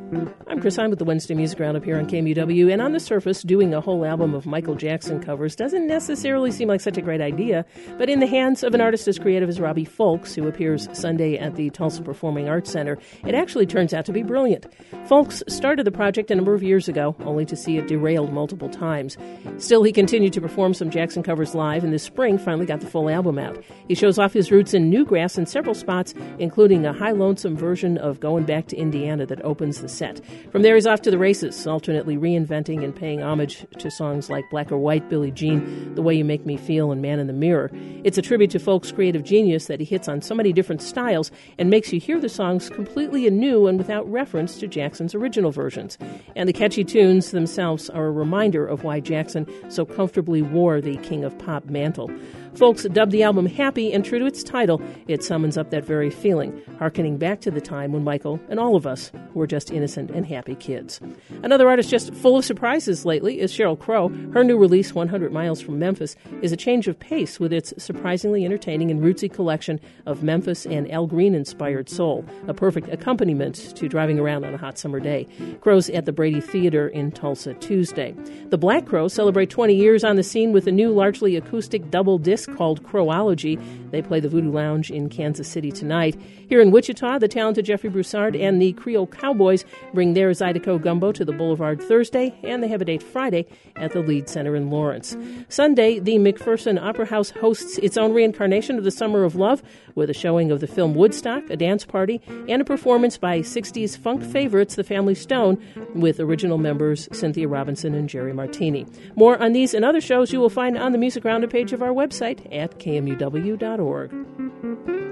I'm Chris Hine with the Wednesday Music Roundup here on KMUW, and on the surface, doing a whole album of Michael Jackson covers doesn't necessarily seem like such a great idea, but in the hands of an artist as creative as Robbie Fulks, who appears Sunday at the Tulsa Performing Arts Center, it actually turns out to be brilliant. Fulks started the project a number of years ago, only to see it derailed multiple times. Still, he continued to perform some Jackson covers live, and this spring finally got the full album out. He shows off his roots in Newgrass in several spots, including a high lonesome version of Going Back to Indiana that opens the set. From there, he's off to the races, alternately reinventing and paying homage to songs like Black or White, Billie Jean, The Way You Make Me Feel, and Man in the Mirror. It's a tribute to Fulks' creative genius that he hits on so many different styles and makes you hear the songs completely anew and without reference to Jackson's original versions. And the catchy tunes themselves are a reminder of why Jackson so comfortably wore the King of Pop mantle. Fulks dubbed the album happy, and true to its title, it summons up that very feeling, hearkening back to the time when Michael and all of us were just innocent and happy kids. Another artist just full of surprises lately is Sheryl Crow. Her new release, 100 Miles from Memphis, is a change of pace with its surprisingly entertaining and rootsy collection of Memphis and Al Green-inspired soul, a perfect accompaniment to driving around on a hot summer day. Crow's at the Brady Theater in Tulsa Tuesday. The Black Crowes celebrate 20 years on the scene with a new largely acoustic double disc called Crowology. They play the Voodoo Lounge in Kansas City tonight. Here in Wichita, the talented Jeffrey Broussard and the Creole Cowboys bring their Zydeco Gumbo to the Boulevard Thursday, and they have a date Friday at the Lead Center in Lawrence. Sunday, the McPherson Opera House hosts its own reincarnation of the Summer of Love with a showing of the film Woodstock, a dance party, and a performance by 60s funk favorites The Family Stone with original members Cynthia Robinson and Jerry Martini. More on these and other shows you will find on the Music Roundup page of our website at kmuw.org.